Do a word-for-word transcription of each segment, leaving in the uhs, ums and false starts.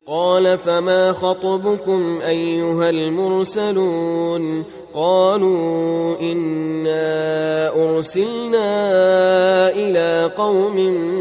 قال فما خطبكم أيها المرسلون قالوا إنا أرسلنا إلى قوم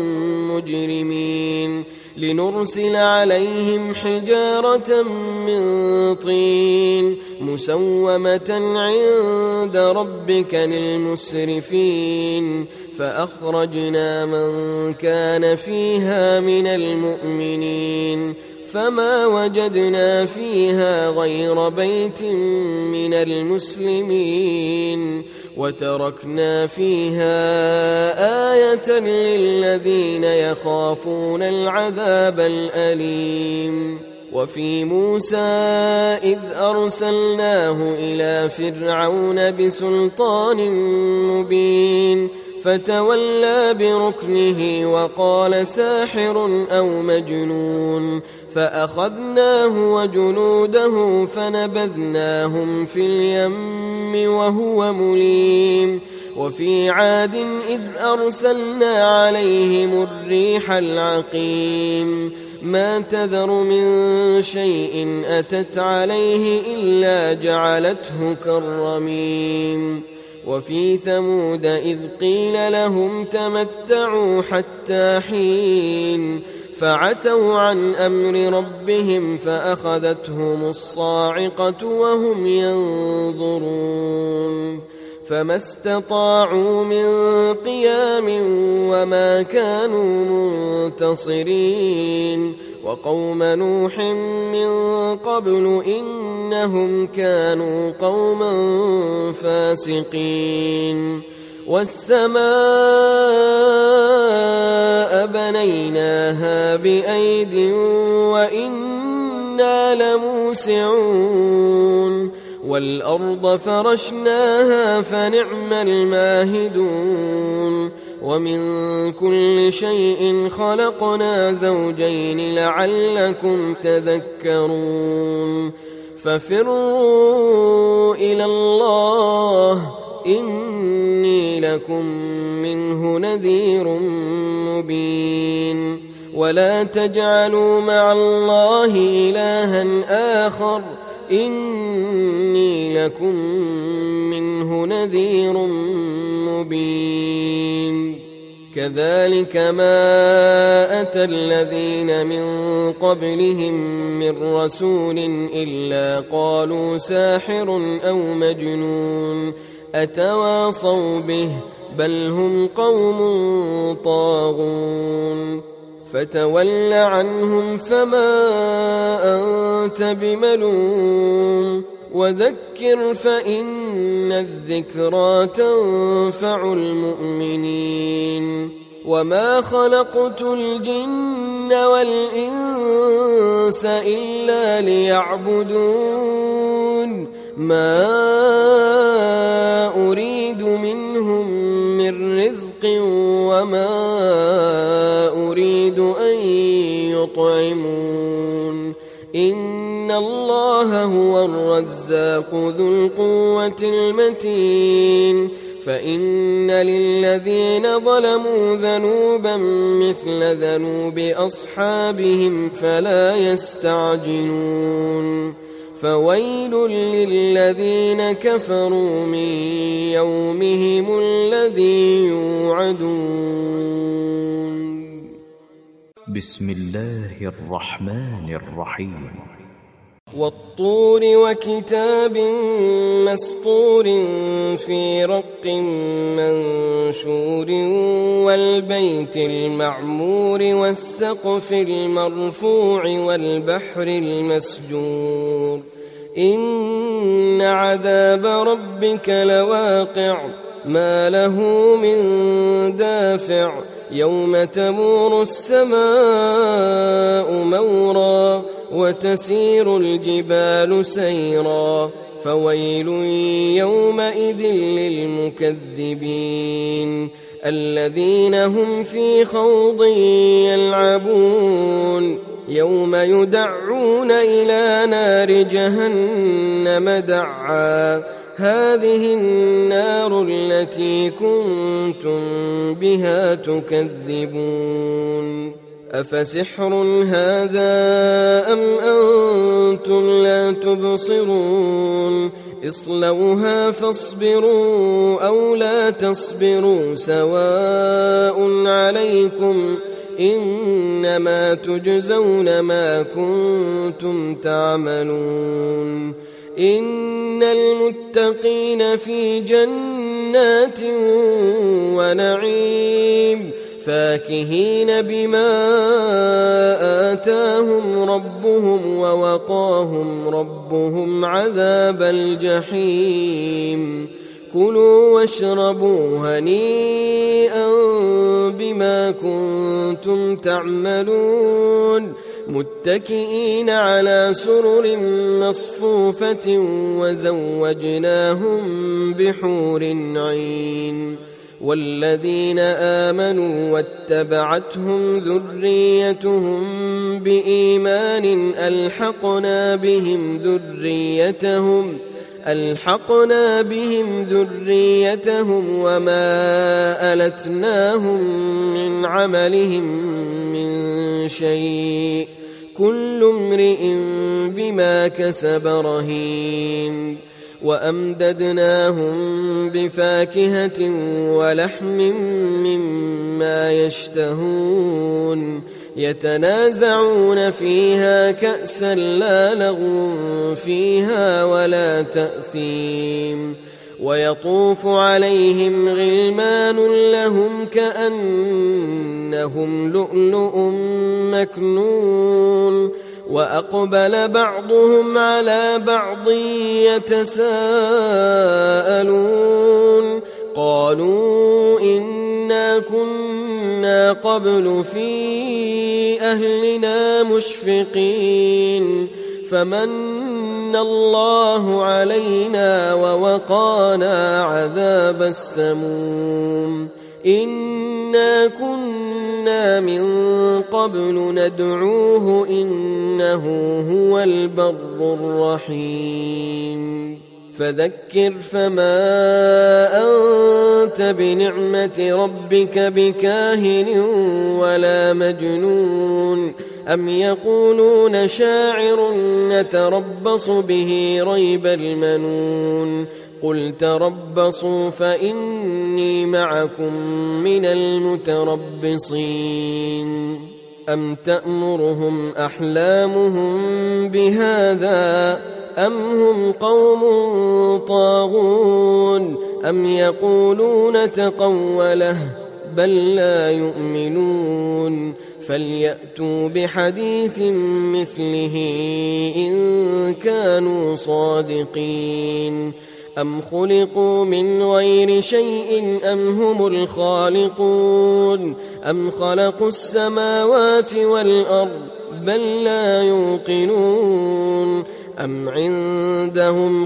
مجرمين لنرسل عليهم حجارة من طين مسومة عند ربك للمسرفين فأخرجنا من كان فيها من المؤمنين فما وجدنا فيها غير بيت من المسلمين وتركنا فيها آية للذين يخافون العذاب الأليم وفي موسى إذ أرسلناه إلى فرعون بسلطان مبين فتولى بركنه وقال ساحر أو مجنون فأخذناه وجنوده فنبذناهم في اليم وهو مليم وفي عاد إذ أرسلنا عليهم الريح العقيم ما تذر من شيء أتت عليه إلا جعلته كالرميم وفي ثمود إذ قيل لهم تمتعوا حتى حين فعتوا عن أمر ربهم فأخذتهم الصاعقة وهم ينظرون فما استطاعوا من قيام وما كانوا منتصرين وقوم نوح من قبل إنهم كانوا قوما فاسقين والسماء بنيناها بأيد وإنا لموسعون والأرض فرشناها فنعم الماهدون ومن كل شيء خلقنا زوجين لعلكم تذكرون ففروا إلى الله إني لكم منه نذير مبين ولا تجعلوا مع الله إلها آخر إني لكم منه نذير مبين كذلك ما أتى الذين من قبلهم من رسول إلا قالوا ساحر أو مجنون أتواصوا به بل هم قوم طاغون فتول عنهم فما أنت بملوم وذكر فإن الذكرى تنفع المؤمنين وما خلقت الجن والإنس إلا ليعبدون ما أريد منهم من رزق وما أريد أن يطعمون إن الله هو الرزاق ذو القوة المتين فإن للذين ظلموا ذنوبا مثل ذنوب أصحابهم فلا يستعجلون فويل للذين كفروا من يومهم الذي يوعدون. بسم الله الرحمن الرحيم. والطور وكتاب مسطور في رق منشور والبيت المعمور والسقف المرفوع والبحر المسجور إن عذاب ربك لواقع ما له من دافع يوم تمور السماء مورا وتسير الجبال سيرا فويل يومئذ للمكذبين الذين هم في خوض يلعبون يوم يدعون إلى نار جهنم دعا هذه النار التي كنتم بها تكذبون أفسحر هذا أم أنتم لا تبصرون اصلوها فاصبروا أو لا تصبروا سواء عليكم إنما تجزون ما كنتم تعملون إن المتقين في جنات ونعيم فاكهين بما آتاهم ربهم ووقاهم ربهم عذاب الجحيم كلوا واشربوا هنيئا بما كنتم تعملون متكئين على سرر مصفوفة وزوجناهم بحور عين والذين آمنوا واتبعتهم ذريتهم بإيمان ألحقنا بهم ذريتهم ألحقنا بهم ذريتهم وما ألتناهم من عملهم من شيء كل امرئ بما كسب رهين وأمددناهم بفاكهة ولحم مما يشتهون يتنازعون فيها كأسا لا لغو فيها ولا تأثيم ويطوف عليهم غلمان لهم كأنهم لؤلؤ مكنون وأقبل بعضهم على بعض يتساءلون قالوا إنا كنا قبل في أهلنا مشفقين فمن الله علينا ووقانا عذاب السموم إنا كنا من قبل ندعوه إنه هو البر الرحيم فذكر فما أنت بنعمة ربك بكاهن ولا مجنون أم يقولون شاعر نتربص به ريب المنون قل تربصوا فإني معكم من المتربصين أم تأمرهم أحلامهم بهذا أم هم قوم طاغون أم يقولون تقوله بل لا يؤمنون فليأتوا بحديث مثله إن كانوا صادقين أم خلقوا من غير شيء أم هم الخالقون أم خلقوا السماوات والأرض بل لا يوقنون أم عندهم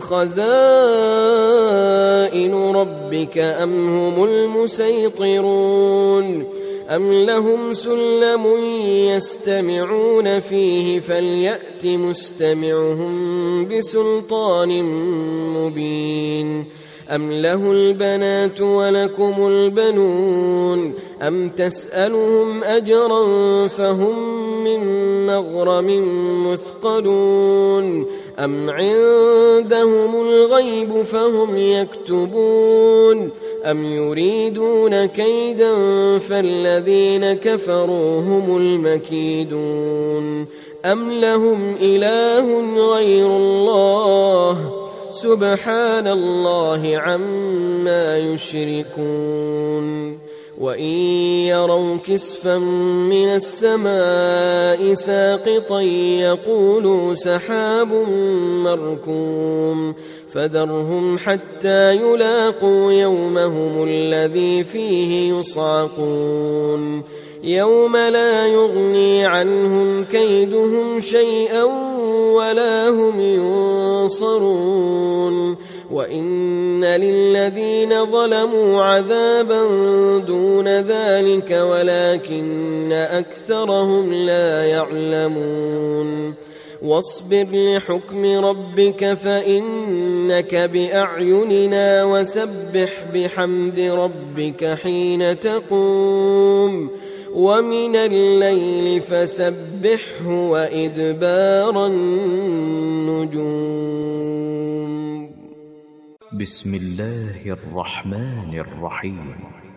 خزائن ربك أم هم المسيطرون أم لهم سلم يستمعون فيه فليأت مستمعهم بسلطان مبين أم له البنات ولكم البنون أم تسألهم أجرا فهم من مغرم مثقلون أم عندهم الغيب فهم يكتبون أم يريدون كيدا فالذين كفروا هم المكيدون أم لهم إله غير الله سبحان الله عما يشركون وإن يروا كسفا من السماء ساقطا يقولوا سحاب مركوم فذرهم حتى يلاقوا يومهم الذي فيه يصعقون يوم لا يغني عنهم كيدهم شيئا ولا هم ينصرون وإن للذين ظلموا عذابا دون ذلك ولكن أكثرهم لا يعلمون واصبر لحكم ربك فإنك بأعيننا وسبح بحمد ربك حين تقوم ومن الليل فسبحه وإدبار النجوم. بسم الله الرحمن الرحيم.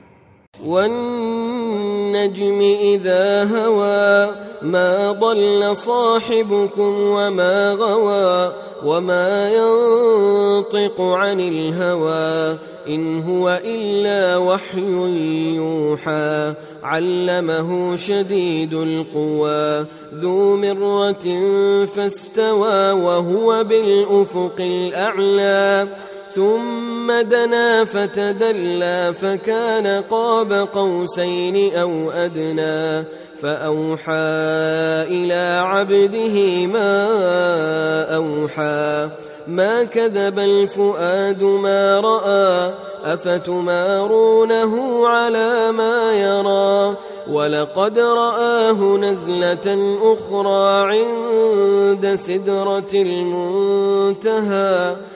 والنجم إذا هوى ما ضل صاحبكم وما غوى وما ينطق عن الهوى إن هو إلا وحي يوحى علمه شديد القوى ذو مرة فاستوى وهو بالأفق الأعلى ثم دنا فتدلى فكان قاب قوسين أو أدنى فأوحى إلى عبده ما أوحى ما كذب الفؤاد ما رأى أفتمارونه على ما يرى ولقد رآه نزلة أخرى عند سدرة المنتهى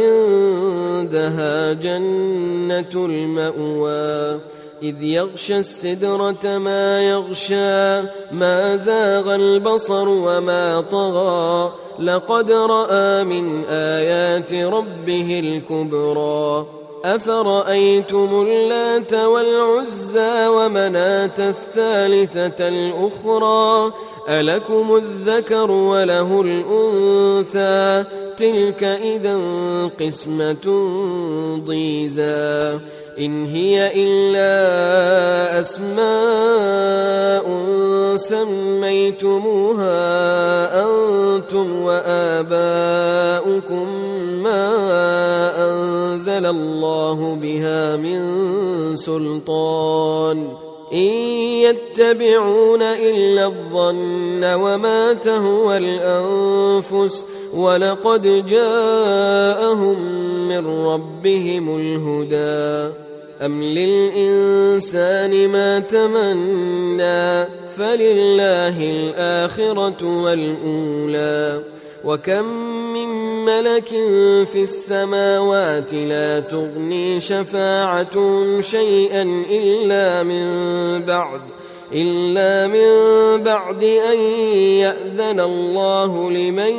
عندها جنة المأوى إذ يغشى السدرة ما يغشى ما زاغ البصر وما طغى لقد رأى من آيات ربه الكبرى أفرأيتم اللات والعزى ومناة الثالثة الأخرى ألكم الذكر وله الأنثى تلك إذا قسمة ضيزى إن هي إلا أسماء سميتموها أنتم وآباؤكم ما أنزل الله بها من سلطان إن يتبعون إلا الظن وما تهوى الأنفس ولقد جاءهم من ربهم الهدى أم للإنسان ما تمنى فلله الآخرة والأولى وكم من ملك في السماوات لا تغني شفاعتهم شيئا إلا من بعد إلا من بعد أن يأذن الله لمن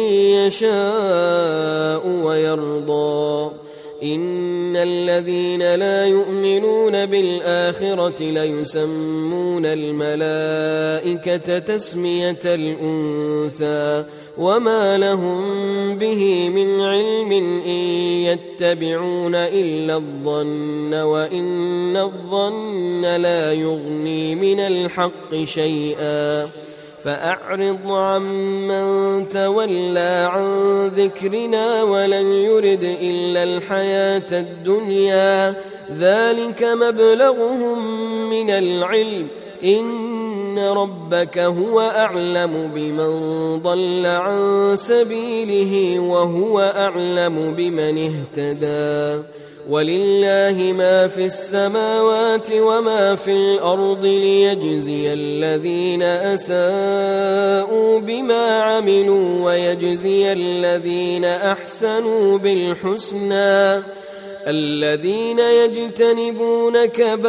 يشاء ويرضى إن الذين لا يؤمنون بالآخرة ليسمون الملائكة تسمية الأنثى وما لهم به من علم إن يتبعون إلا الظن وإن الظن لا يغني من الحق شيئا فأعرض عمن تولى عن ذكرنا ولم يرد إلا الحياة الدنيا ذلك مبلغهم من العلم إن ربك هو أعلم بمن ضل عن سبيله وهو أعلم بمن اهتدى ولله ما في السماوات وما في الأرض ليجزي الذين أساءوا بما عملوا ويجزي الذين أحسنوا بالحسنى الذين يجتنبون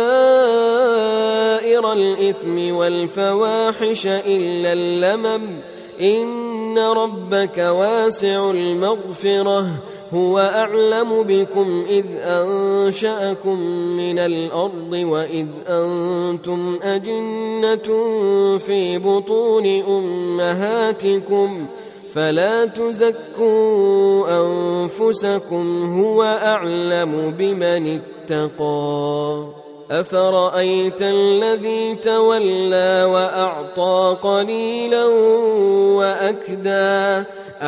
كبائر الإثم والفواحش إلا اللمم إن ربك واسع المغفرة هو أعلم بكم إذ أنشأكم من الأرض وإذ أنتم أجنة في بطون أمهاتكم فلا تزكوا أنفسكم هو أعلم بمن اتقى أفرأيت الذي تولى وأعطى قليلا وأكدى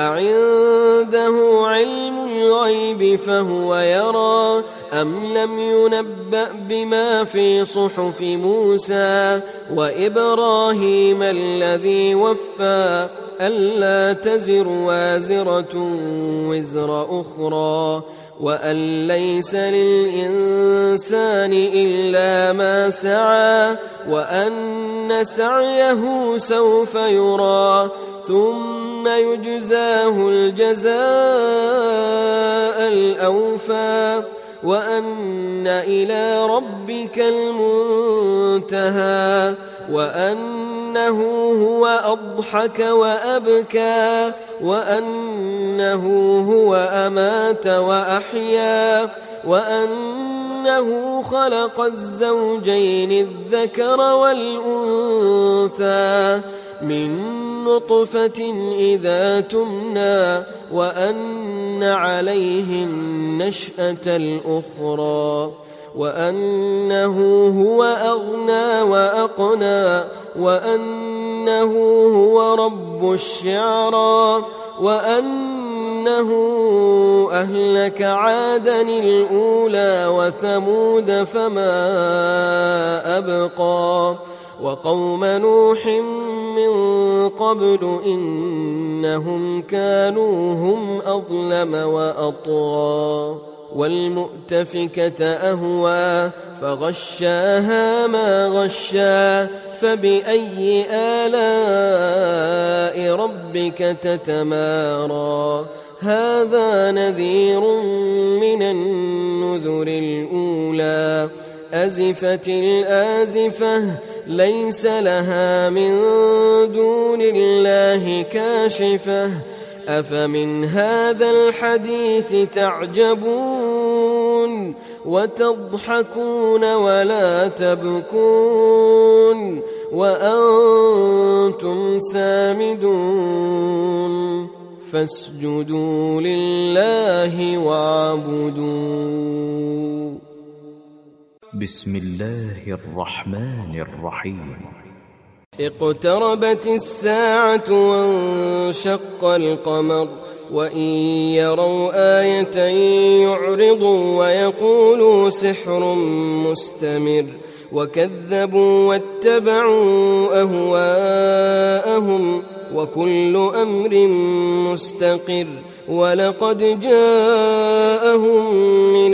أعنده علم الغيب فهو يرى أم لم ينبأ بما في صحف موسى وإبراهيم الذي وفى ألا تزر وازرة وزر أخرى وأن ليس للإنسان إلا ما سعى وأن سعيه سوف يرى ثم يجزاه الجزاء الأوفى وأن إلى ربك المنتهى وأنه هو أضحك وأبكى وأنه هو أمات وأحيا وأنه خلق الزوجين الذكر والأنثى من نطفة إذا تمنى وأن عليه النشأة الأخرى وأنه هو أغنى وأقنى وأنه هو رب الشعرى وأنه أهلك عادا الأولى وثمود فما أبقى وقوم نوح من قبل إنهم كانوا هم أظلم وأطغى والمؤتفكة أهوى فغشاها ما غشا فبأي آلاء ربك تتمارى هذا نذير من النذر الأولى أزفت الآزفة ليس لها من دون الله كاشفة أفمن هذا الحديث تعجبون وتضحكون ولا تبكون وأنتم سامدون فاسجدوا لله واعبدوا. بسم الله الرحمن الرحيم. اقتربت الساعة وانشق القمر وإن يروا آية يعرضوا ويقولوا سحر مستمر وكذبوا واتبعوا أهواءهم وكل أمر مستقر ولقد جاءهم من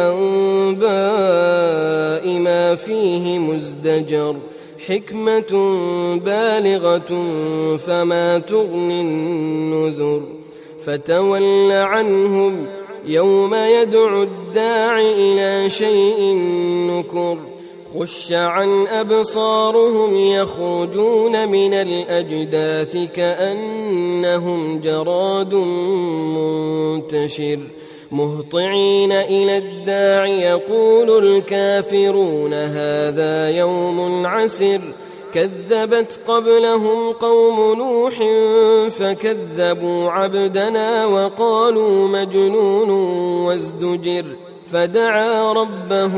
الأنباء ما فيه مزدجر حكمة بالغة فما تغني النذر فتول عنهم يوم يدعو الداع إلى شيء نكر خش عن أبصارهم يخرجون من الأجداث كأنهم جراد منتشر مهطعين إلى الداع يقول الكافرون هذا يوم عسر كذبت قبلهم قوم نوح فكذبوا عبدنا وقالوا مجنون وازدجر فدعا ربه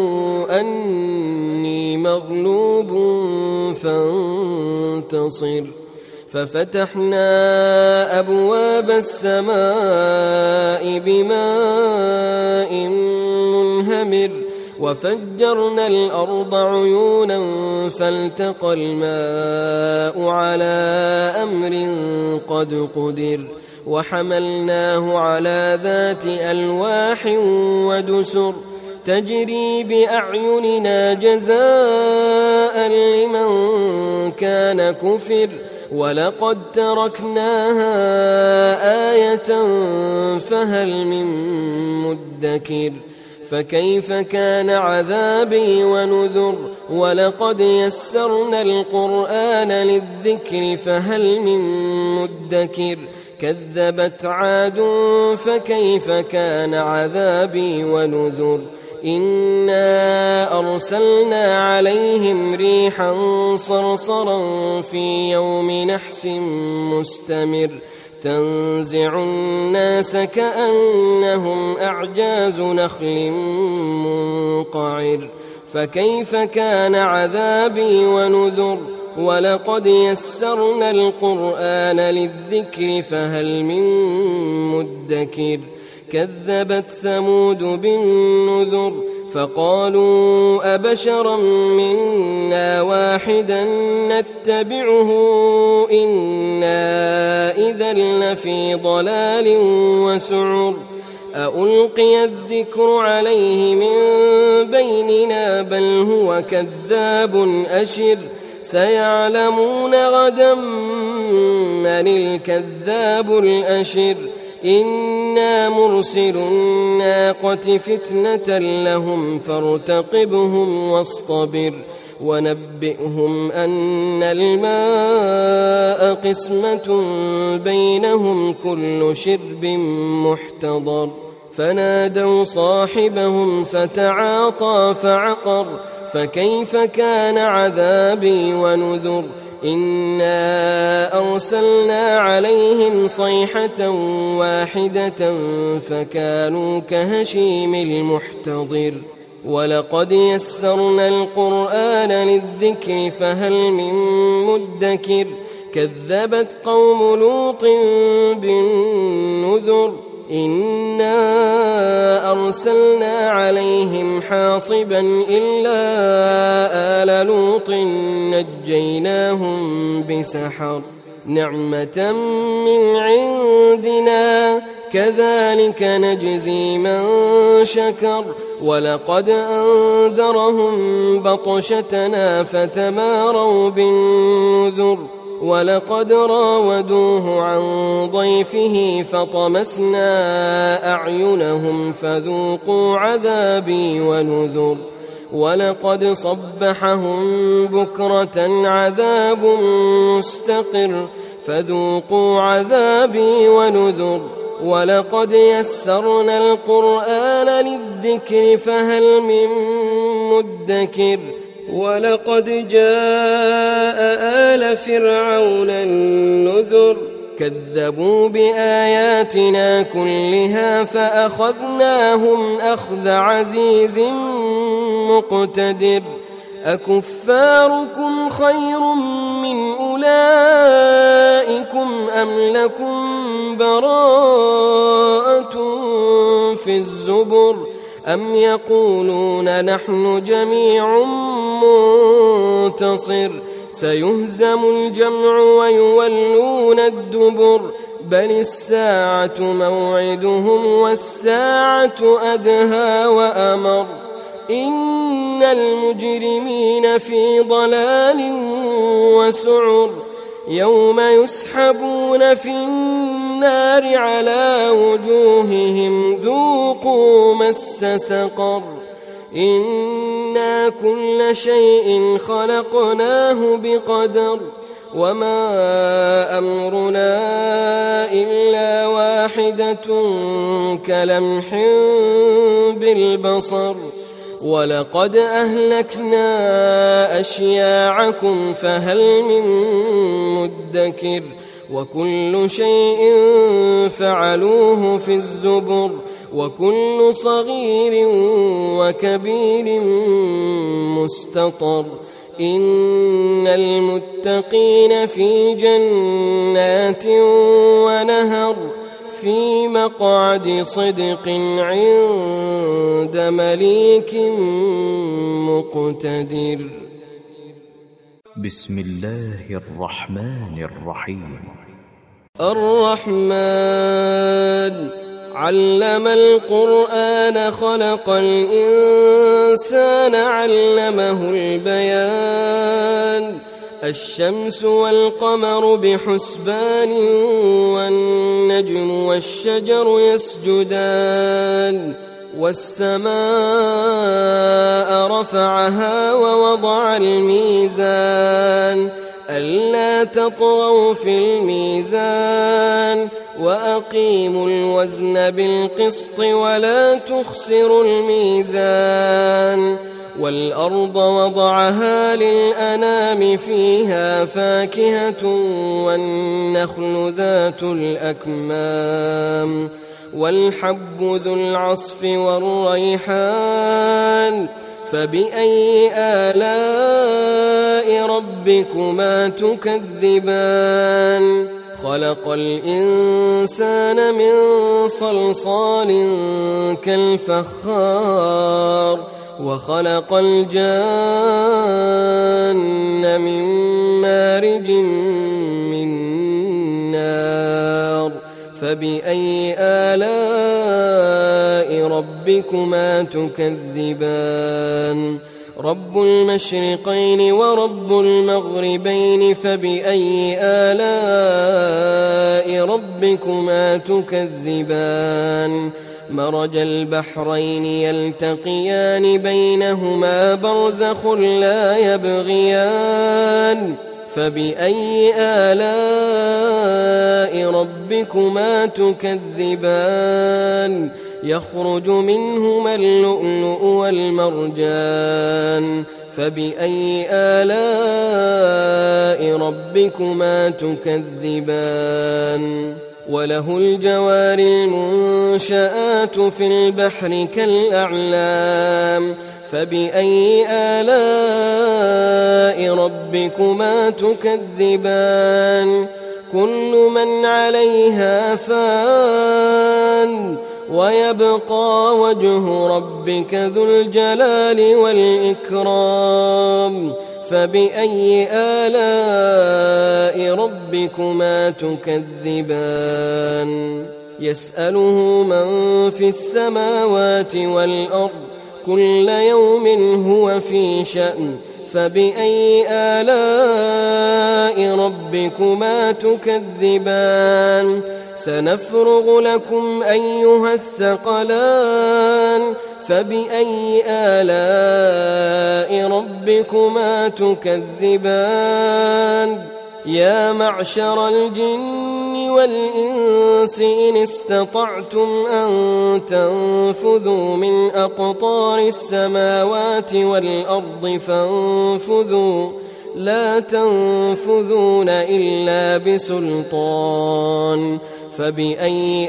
أني مغلوب فانتصر ففتحنا أبواب السماء بماء منهمر وفجرنا الأرض عيونا فالتقى الماء على أمر قد قدر وحملناه على ذات ألواح ودسر تجري بأعيننا جزاء لمن كان كفر ولقد تركناها آية فهل من مدكر فكيف كان عذابي ونذر ولقد يسرنا القرآن للذكر فهل من مدكر كذبت عاد فكيف كان عذابي ونذر إنا أرسلنا عليهم ريحا صرصرا في يوم نحس مستمر تنزع الناس كأنهم أعجاز نخل منقعر فكيف كان عذابي ونذر ولقد يسرنا القرآن للذكر فهل من مدكر كذبت ثمود بالنذر فقالوا أبشرا منا واحدا نتبعه إنا إذا لفي ضلال وسعر ألقي الذكر عليه من بيننا بل هو كذاب أشر سيعلمون غدا من الكذاب الأشر إنا مرسل الناقة فتنة لهم فارتقبهم واصطبر ونبئهم أن الماء قسمة بينهم كل شرب محتضر فنادوا صاحبهم فتعاطى فعقر فكيف كان عذابي ونذر إنا أرسلنا عليهم صيحة واحدة فكانوا كهشيم المحتضر ولقد يسرنا القرآن للذكر فهل من مدكر كذبت قوم لوط بالنذر إنا أرسلنا عليهم حاصبا إلا آل لوط نجيناهم بسحر نعمة من عندنا كذلك نجزي من شكر ولقد أنذرهم بطشتنا فتماروا بالنذر ولقد راودوه عن ضيفه فطمسنا أعينهم فذوقوا عذابي ونذر ولقد صبحهم بكرة عذاب مستقر فذوقوا عذابي ونذر ولقد يسرنا القرآن للذكر فهل من مدكر ولقد جاء آل فرعون النذر كذبوا بآياتنا كلها فأخذناهم أخذ عزيز مقتدر أكفاركم خير من أولئكم أم لكم براءة في الزبر أم يقولون نحن جميع منتصر سيهزم الجمع ويولون الدبر بل الساعة موعدهم والساعة أدهى وأمر إن المجرمين في ضلال وسعر يوم يسحبون في النار على وجوههم ذوقوا مس سقر إنا كل شيء خلقناه بقدر وما أمرنا إلا واحدة كلمح بالبصر ولقد أهلكنا أشياعكم فهل من مدكر وكل شيء فعلوه في الزبر وكل صغير وكبير مستطر إن المتقين في جنات ونهر في مقعد صدق عند مليك مقتدر. بسم الله الرحمن الرحيم. الرحمن علم القرآن خلق الإنسان علمه البيان الشمس والقمر بحسبان والنجم والشجر يسجدان والسماء رفعها ووضع الميزان ألا تطغوا في الميزان وأقيموا الوزن بالقسط ولا تخسروا الميزان والأرض وضعها للأنام فيها فاكهة والنخل ذات الأكمام والحب ذو العصف والريحان فبأي آلاء ربكما تكذبان خلق الإنسان من صلصال كالفخار وخلق الجان من مارج من نار فبأي آلاء ربكما تكذبان رب المشرقين ورب المغربين فبأي آلاء ربكما تكذبان مرج البحرين يلتقيان بينهما برزخ لا يبغيان فبأي آلاء ربكما تكذبان يخرج منهما اللؤلؤ والمرجان فبأي آلاء ربكما تكذبان وله الجوار المنشآت في البحر كالأعلام فبأي آلاء ربكما تكذبان كل من عليها فان ويبقى وجه ربك ذو الجلال والإكرام فبأي آلاء ربكما تكذبان يسأله من في السماوات والأرض كل يوم هو في شأن فبأي آلاء ربكما تكذبان سنفرغ لكم أيها الثقلان فبأي آلاء ربكما تكذبان يا معشر الجن والإنس إن استطعتم أن تنفذوا من أقطار السماوات والأرض فانفذوا لا تنفذون إلا بسلطان فبأي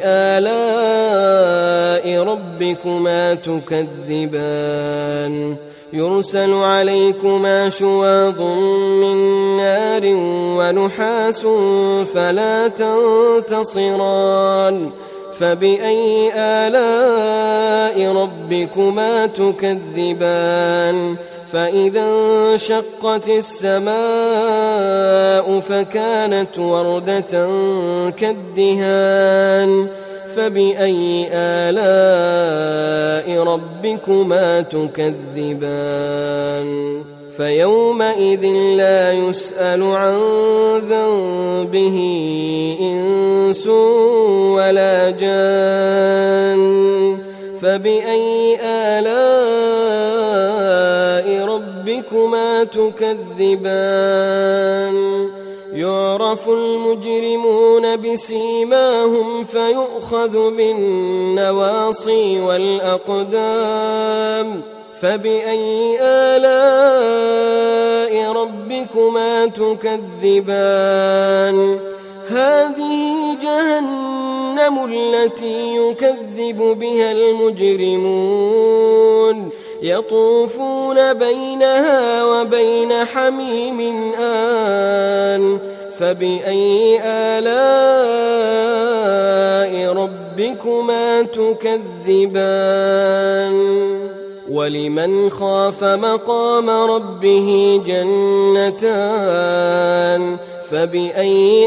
آلاء ربكما تكذبان يرسل عليكما شواظ من نار ونحاس فلا تنتصران فبأي آلاء ربكما تكذبان فإذا انشقت السماء فكانت وردة كالدهان فبأي آلاء ربكما تكذبان فيومئذ لا يسأل عن ذنبه إنس ولا جان فبأي آلاء ربكما تكذبان يعرف المجرمون بسيماهم فيؤخذ بالنواصي والأقدام فبأي آلاء ربكما تكذبان هذه جهنم التي يكذب بها المجرمون يطوفون بينها وبين حميم آن فبأي آلاء ربكما تكذبان ولمن خاف مقام ربه جنتان فبأي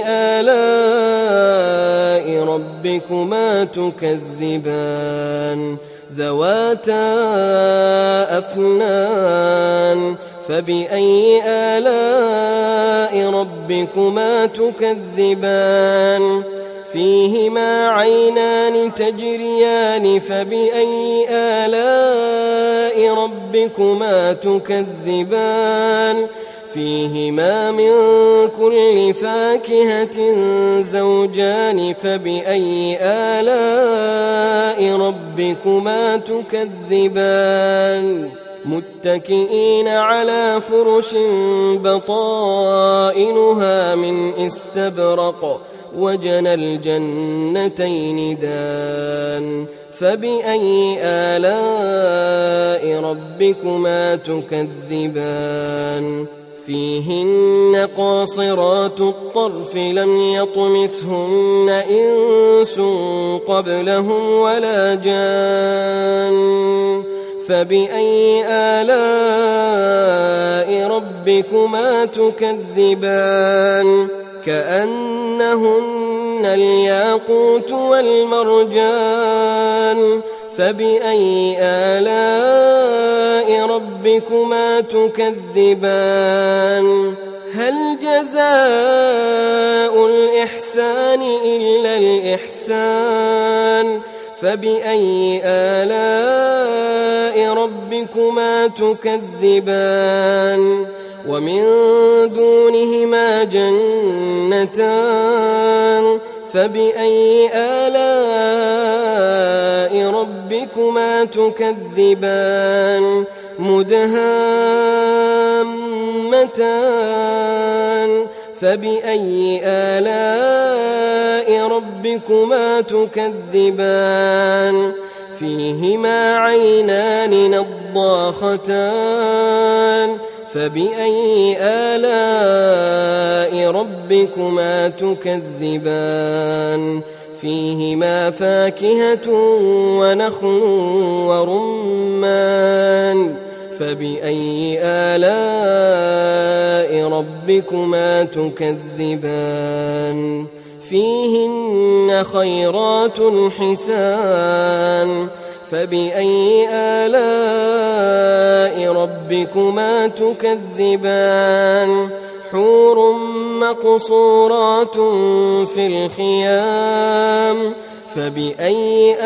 آلاء ربكما تكذبان ذواتا أفنان فبأي آلاء ربكما تكذبان فيهما عينان تجريان فبأي آلاء ربكما تكذبان فيهما من كل فاكهة زوجان فبأي آلاء ربكما تكذبان متكئين على فرش بطائنها من استبرق وجنى الجنتين دان فبأي آلاء ربكما تكذبان فيهن قاصرات الطرف لم يطمثهن إنس قبلهم ولا جان فبأي آلاء ربكما تكذبان كأنهن الياقوت والمرجان فبأي آلاء ربكما تكذبان هل جزاء الإحسان إلا الإحسان فبأي آلاء ربكما تكذبان ومن دونهما جنتان فبأي آلاء ربكما تكذبان مدهامتان فبأي آلاء ربكما تكذبان فيهما عينان نضاختان فبأي آلاء ربكما تكذبان فيهما فاكهة ونخل ورمان فبأي آلاء ربكما تكذبان فيهن خيرات حسان فبأي آلاء ربكما تكذبان حور مقصورات في الخيام فبأي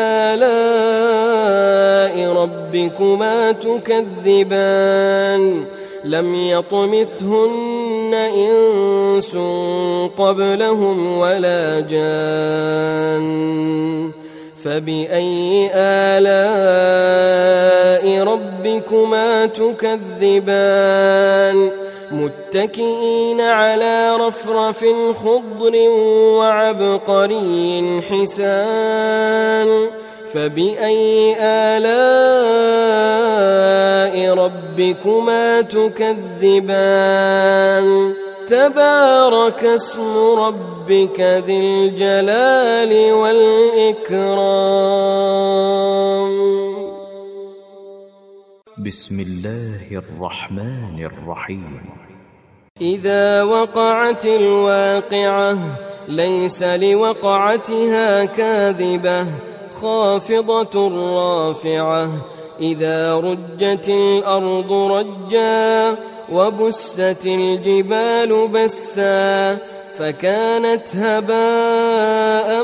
آلاء ربكما تكذبان لم يطمثهن إنس قبلهم ولا جان فبأي آلاء ربكما تكذبان متكئين على رفرف خضر وعبقري حسان فبأي آلاء ربكما تكذبان تبارك اسم ربك ذي الجلال والإكرام. بسم الله الرحمن الرحيم. إذا وقعت الواقعة ليس لوقعتها كاذبة خافضة رافعة إذا رجت الأرض رجا وبست الجبال بسا فكانت هباء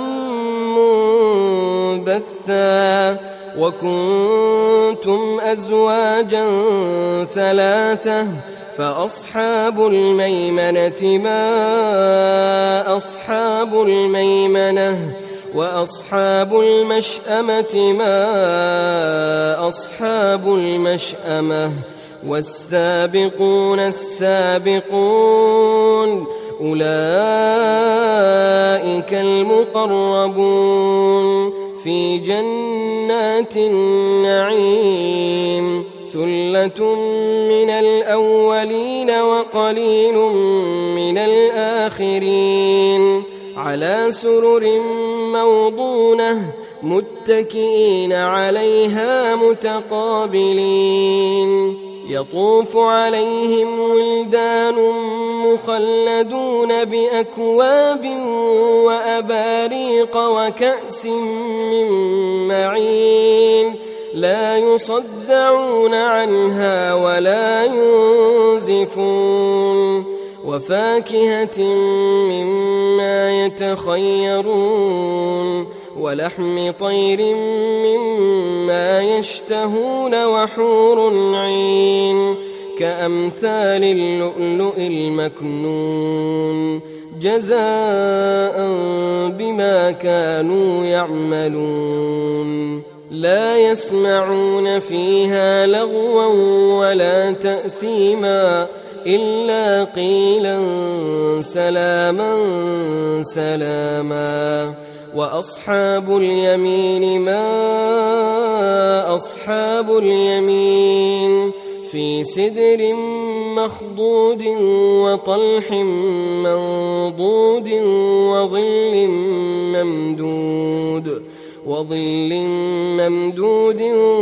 منبثا وكنتم أزواجا ثلاثة فأصحاب الميمنة ما أصحاب الميمنة وأصحاب المشأمة ما أصحاب المشأمة والسابقون السابقون أولئك المقربون في جنات النعيم ثلة من الأولين وقليل من الآخرين على سرر موضونة متكئين عليها متقابلين يطوف عليهم ولدان مخلدون بأكواب وأباريق وكأس من معين لا يصدعون عنها ولا ينزفون وفاكهة مما يتخيرون ولحم طير مما يشتهون وحور عين كأمثال اللؤلؤ المكنون جزاء بما كانوا يعملون لا يسمعون فيها لغوا ولا تأثيما إلا قيلا سلاما سلاما وأصحاب اليمين ما أصحاب اليمين في سدر مخضود وطلح منضود وظل ممدود وظل ممدود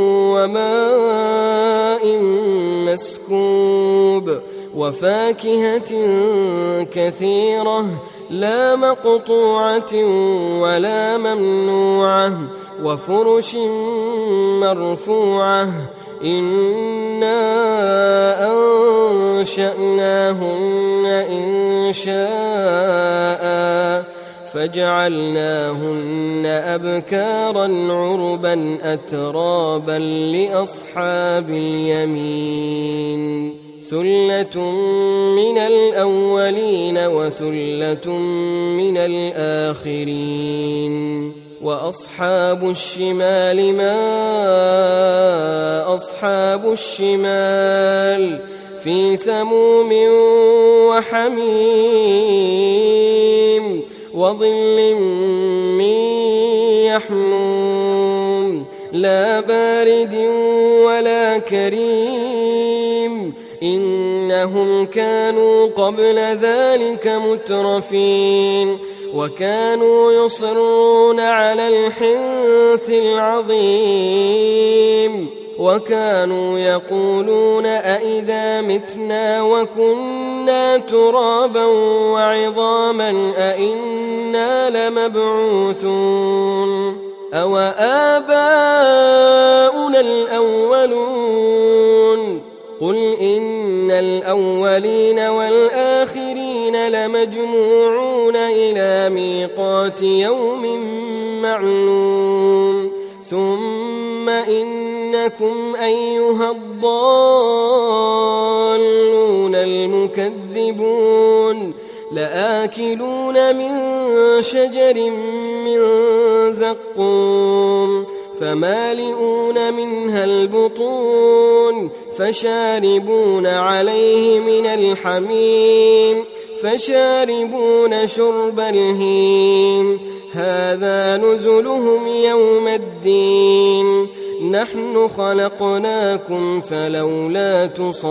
وماء مسكوب وفاكهة كثيرة لا مقطوعة ولا ممنوعة وفرش مرفوعة إنا أنشأناهن إنشاء فجعلناهن أبكارا عربا أترابا لأصحاب اليمين ثلة من الأولين وثلة من الآخرين وأصحاب الشمال ما أصحاب الشمال في سموم وحميم وظل من يحموم لا بارد ولا كريم إنهم كانوا قبل ذلك مترفين وكانوا يصرون على الحنث العظيم وكانوا يقولون أئذا متنا وكنا ترابا وعظاما أئنا لمبعوثون أو آباؤنا الأولون قل إن الأولين والآخرين لمجموعون إلى ميقات يوم معلوم ثم إنكم أيها الضالون المكذبون لآكلون من شجر من زقوم فمالئون منها البطون فشاربون عليه من الحميم فشاربون شرب الهيم هذا نزلهم يوم الدين نحن خلقناكم فلولا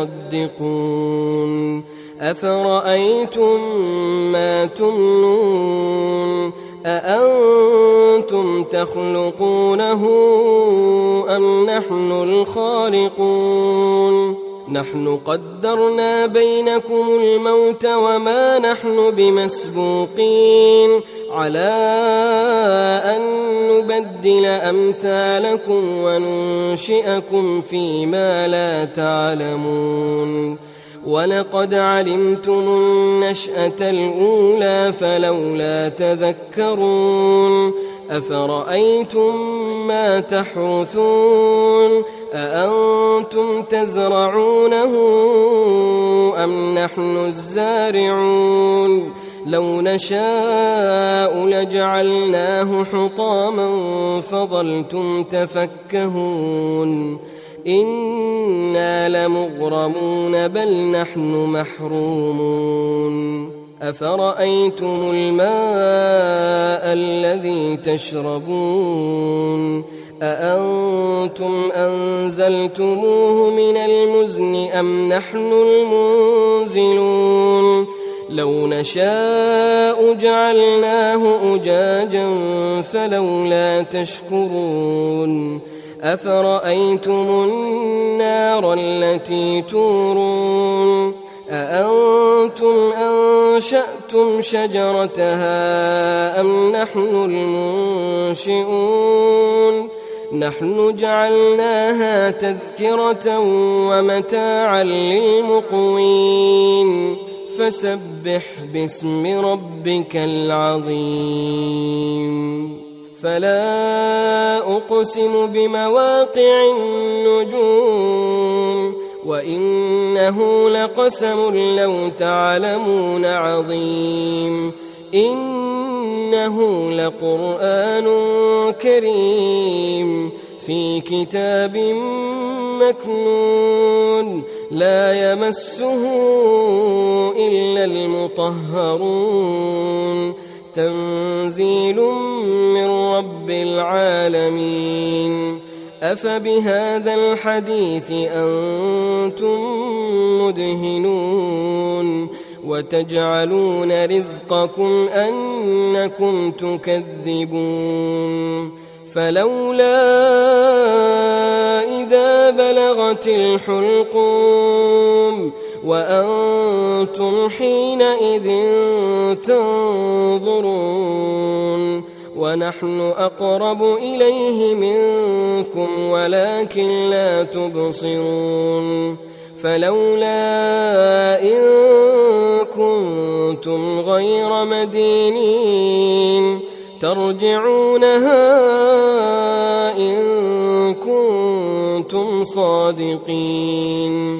تصدقون أفرأيتم ما تمنون أأنتم تخلقونه أم نحن الخالقون نحن قدرنا بينكم الموت وما نحن بمسبوقين على أن نبدل أمثالكم وننشئكم فيما لا تعلمون ولقد علمتم النشأة الأولى فلولا تذكرون أفرأيتم ما تحرثون أأنتم تزرعونه أم نحن الزارعون لو نشاء لجعلناه حطاما فظلتم تفكهون إنا لمغرمون بل نحن محرومون أفرأيتم الماء الذي تشربون أأنتم أنزلتموه من المزن أم نحن المنزلون لو نشاء جعلناه أجاجا فلولا تشكرون أفرأيتم النار التي تورون أأنتم أنشأتم شجرتها أم نحن المنشئون نحن جعلناها تذكرة ومتاعا للمقوين فسبح باسم ربك العظيم فلا أقسم بمواقع النجوم وإنه لقسم لو تعلمون عظيم إنه لقرآن كريم في كتاب مكنون لا يمسه إلا المطهرون تنزيل من رب العالمين أفبهذا الحديث أنتم مدهنون وتجعلون رزقكم أنكم تكذبون فلولا إذا بلغت الحلقوم وأنتم حينئذ تنظرون ونحن أقرب إليه منكم ولكن لا تبصرون فلولا إن كنتم غير مدينين ترجعونها إن كنتم صادقين.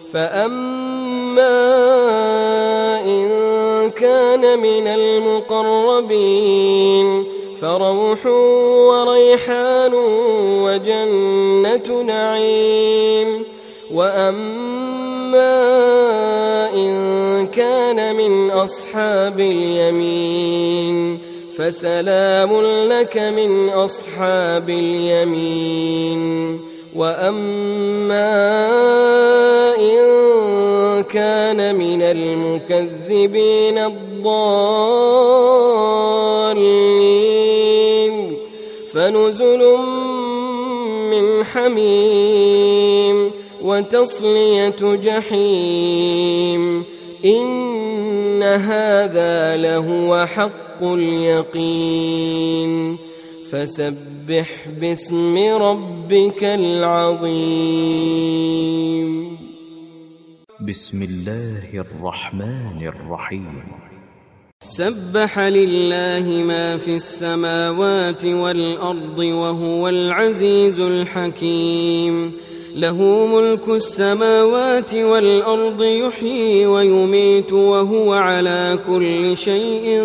فأما إن كان من المقربين فروح وريحان وجنة نعيم. وأما إن كان من أصحاب اليمين فسلام لك من أصحاب اليمين. وأما إن كان من المكذبين الضالين فنزل من حميم وتصلية جحيم. إن هذا لهو حق اليقين. فسبح باسم ربك العظيم. بسم الله الرحمن الرحيم. سبح لله ما في السماوات والأرض وهو العزيز الحكيم. له ملك السماوات والأرض يحيي ويميت وهو على كل شيء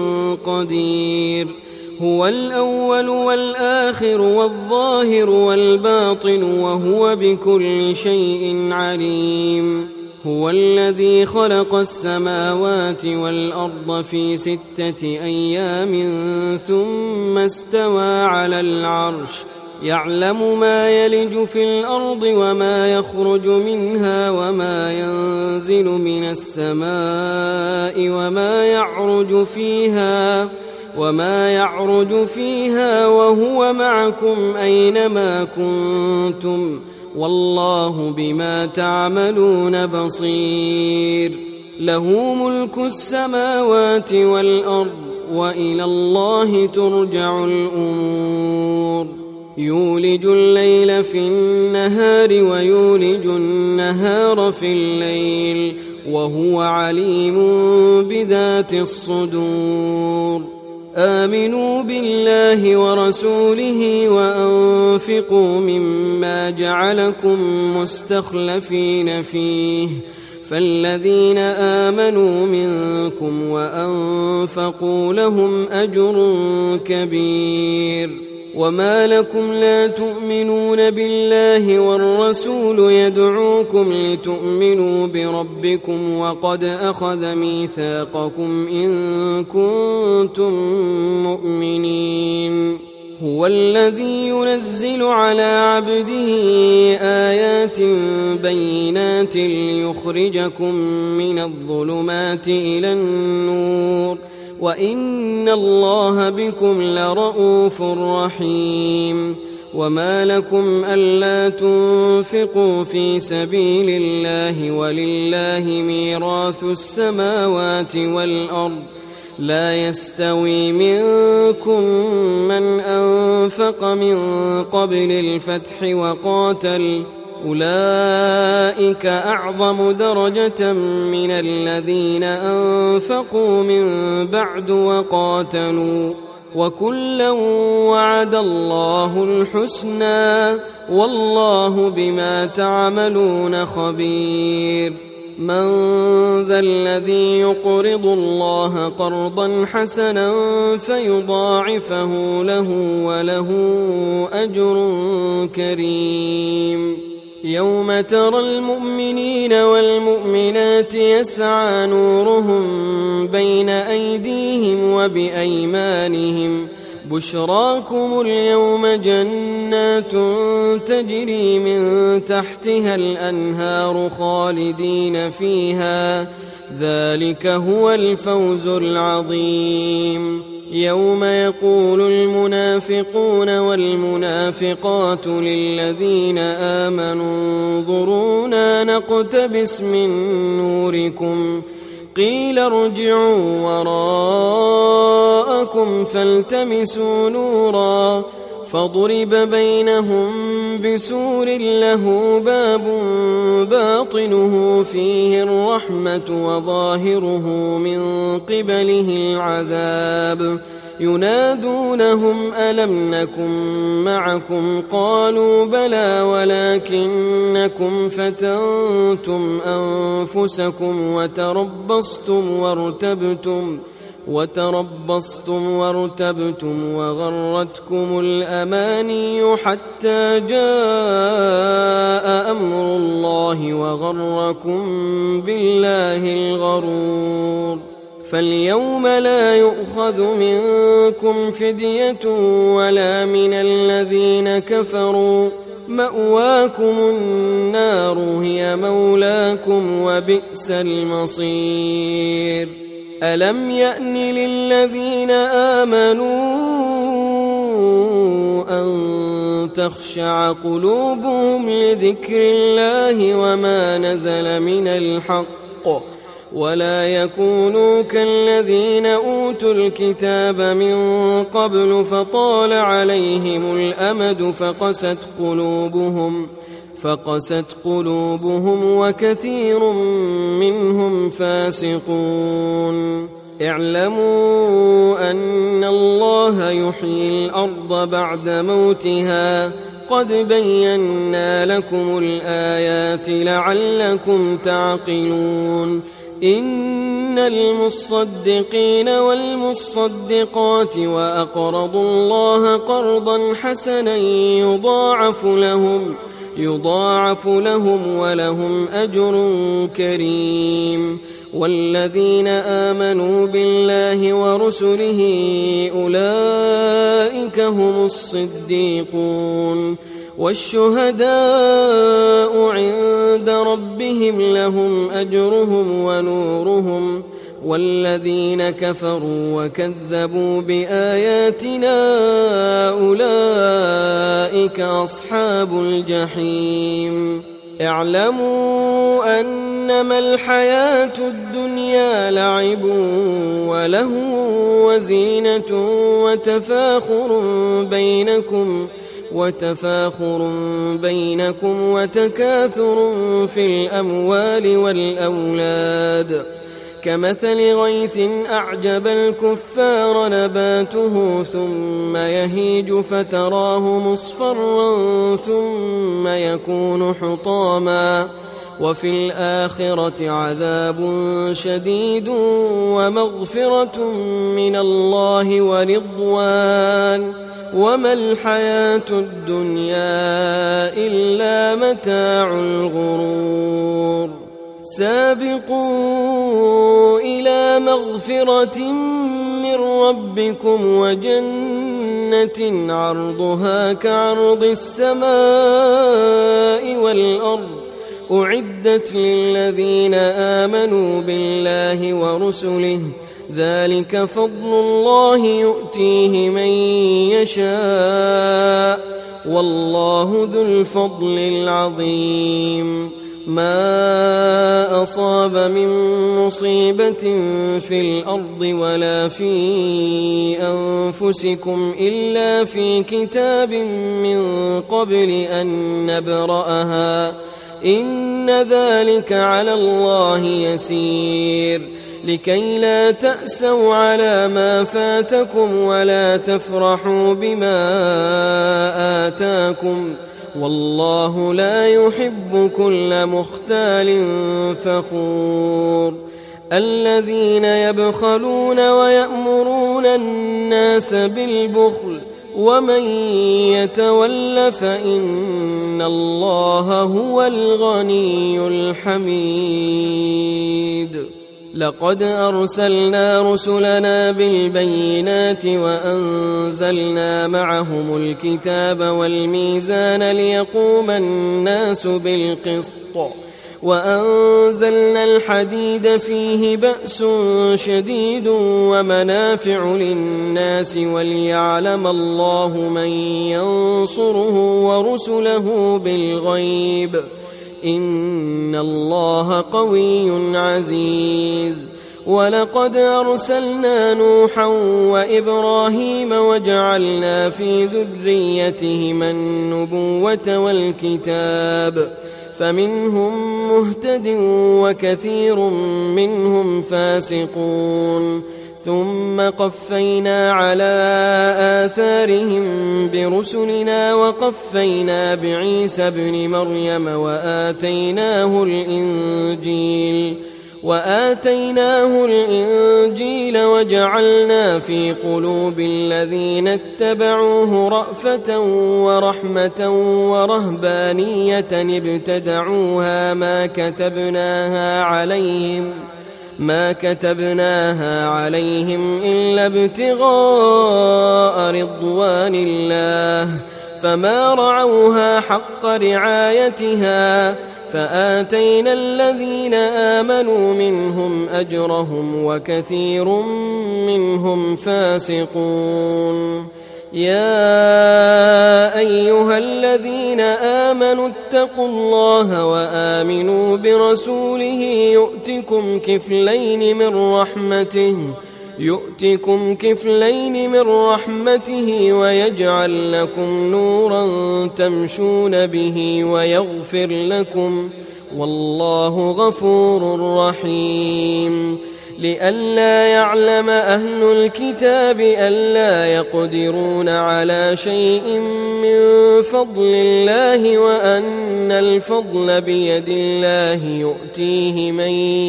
قدير. هو الأول والآخر والظاهر والباطن وهو بكل شيء عليم. هو الذي خلق السماوات والأرض في ستة أيام ثم استوى على العرش يعلم ما يلج في الأرض وما يخرج منها وما ينزل من السماء وما يعرج فيها وما يعرج فيها وهو معكم أينما كنتم والله بما تعملون بصير. له ملك السماوات والأرض وإلى الله ترجع الأمور. يولج الليل في النهار ويولج النهار في الليل وهو عليم بذات الصدور. آمنوا بالله ورسوله وأنفقوا مما جعلكم مستخلفين فيه فالذين آمنوا منكم وأنفقوا لهم أجر كبير. وما لكم لا تؤمنون بالله والرسول يدعوكم لتؤمنوا بربكم وقد أخذ ميثاقكم إن كنتم مؤمنين. هو الذي ينزل على عبده آيات بينات ليخرجكم من الظلمات إلى النور وإن الله بكم لرءوف رحيم. وما لكم ألا تنفقوا في سبيل الله ولله ميراث السماوات والأرض لا يستوي منكم من أنفق من قبل الفتح وقاتل أولئك أعظم درجة من الذين أنفقوا من بعد وقاتلوا وكلا وعد الله الحسنى والله بما تعملون خبير. من ذا الذي يقرض الله قرضا حسنا فيضاعفه له وله أجر كريم. يوم ترى المؤمنين والمؤمنات يسعى نورهم بين أيديهم وبأيمانهم بشراكم اليوم جنات تجري من تحتها الأنهار خالدين فيها ذلك هو الفوز العظيم. يوم يقول المنافقون والمنافقات للذين آمنوا انظرونا نقتبس من نوركم قيل ارجعوا وراءكم فالتمسوا نورا فضرب بينهم بسور له باب باطنه فيه الرحمة وظاهره من قبله العذاب ينادونهم ألم نكن معكم قالوا بلى ولكنكم فتنتم أنفسكم وتربصتم وارتبتم وتربصتم وارتبتم وغرتكم الأماني حتى جاء أمر الله وغركم بالله الغرور فاليوم لا يؤخذ منكم فدية ولا من الذين كفروا مأواكم النار هي مولاكم وبئس المصير ألم يأن للذين آمنوا أن تخشع قلوبهم لذكر الله وما نزل من الحق ولا يكونوا كالذين أوتوا الكتاب من قبل فطال عليهم الأمد فقست قلوبهم فقست قلوبهم وكثير منهم فاسقون اعلموا أن الله يحيي الأرض بعد موتها قد بينا لكم الآيات لعلكم تعقلون إن المصدقين والمصدقات وأقرضوا الله قرضا حسنا يضاعف لهم يضاعف لهم ولهم أجر كريم والذين آمنوا بالله ورسله أولئك هم الصديقون والشهداء عند ربهم لهم أجرهم ونورهم والذين كفروا وكذبوا بآياتنا أولئك أصحاب الجحيم اعلموا أنما الحياة الدنيا لعب وله وزينة وتفاخر بينكم وتفاخر بينكم وتكاثر في الأموال والأولاد كمثل غيث أعجب الكفار نباته ثم يهيج فتراه مصفرا ثم يكون حطاما وفي الآخرة عذاب شديد ومغفرة من الله ورضوان وما الحياة الدنيا إلا متاع الغرور سابقوا إلى مغفرة من ربكم وجنة عرضها كعرض السماء والأرض أعدت للذين آمنوا بالله ورسله ذلك فضل الله يؤتيه من يشاء والله ذو الفضل العظيم ما أصاب من مصيبة في الأرض ولا في أنفسكم إلا في كتاب من قبل أن نبرأها إن ذلك على الله يسير لكي لا تأسوا على ما فاتكم ولا تفرحوا بما آتاكم والله لا يحب كل مختال فخور الذين يبخلون ويأمرون الناس بالبخل ومن يتول فإن الله هو الغني الحميد لقد أرسلنا رسلنا بالبينات وأنزلنا معهم الكتاب والميزان ليقوم الناس بالقسط وأنزلنا الحديد فيه بأس شديد ومنافع للناس وليعلم الله من ينصره ورسله بالغيب إن الله قوي عزيز ولقد أرسلنا نوحا وإبراهيم وجعلنا في ذريتهما النبوة والكتاب فمنهم مهتد وكثير منهم فاسقون ثم قفينا على آثارهم برسلنا وقفينا بعيسى ابن مريم وآتيناه الإنجيل وآتيناه الإنجيل وجعلنا في قلوب الذين اتبعوه رأفة ورحمة ورهبانية ابتدعوها ما كتبناها عليهم ما كتبناها عليهم إلا ابتغاء رضوان الله فما رعوها حق رعايتها فآتينا الذين آمنوا منهم أجرهم وكثير منهم فاسقون يا أيها الذين آمنوا اتقوا الله وآمنوا برسوله يؤتكم كفلين من رحمته يؤتكم كفلين من رحمته ويجعل لكم نورا تمشون به ويغفر لكم والله غفور رحيم لئلا يعلم أهل الكتاب ألا يقدرون على شيء من فضل الله وأن الفضل بيد الله يؤتيه من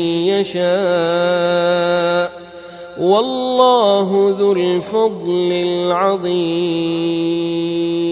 يشاء والله ذو الفضل العظيم.